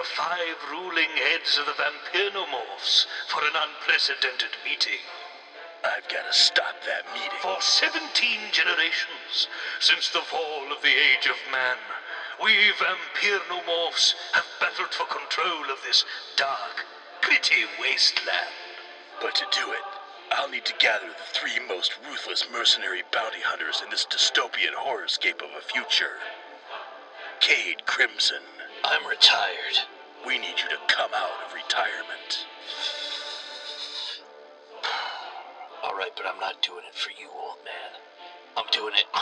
the 5 ruling heads of the Vampiromorphs for an unprecedented meeting. I've got to stop that meeting. For 17 generations, since the fall of the Age of Man, we Vampiromorphs have battled for control of this dark, gritty wasteland. But to do it, I'll need to gather the 3 most ruthless mercenary bounty hunters in this dystopian horrorscape of a future. Cade Crimson. I'm retired. We need you to come out of retirement. All right, but I'm not doing it for you, old man. I'm doing it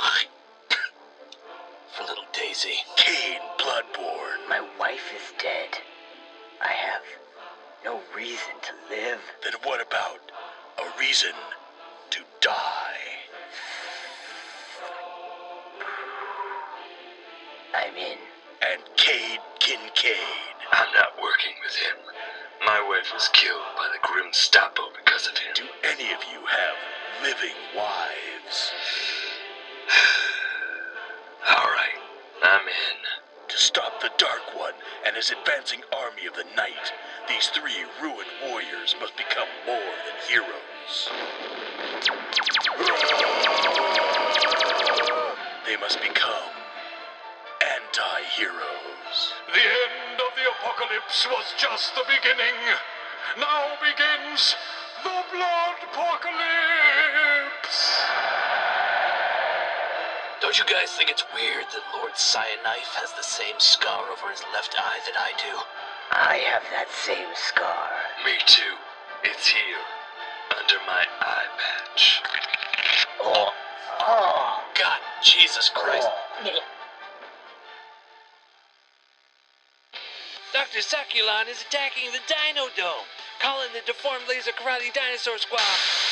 for little Daisy. Cade Bloodborne. My wife is dead. I have no reason to live. Then what about a reason to die? I'm in. And Cade Kincaid. I'm not working with him. My wife was killed by the Grim Stapo because of him. Do any of you have living wives? Alright, I'm in. To stop the Dark One and his advancing army of the night, these 3 ruined warriors must become more than heroes. They must become anti-heroes. The end of the apocalypse was just the beginning. Now begins the Bloodpocalypse! Don't you guys think it's weird that Lord Cyanide has the same scar over his left eye that I do? I have that same scar. Me too. It's here, under my eye patch. Oh. God, Jesus Christ. Dr. Succulon is attacking the Dino Dome, calling the deformed laser karate dinosaur squad.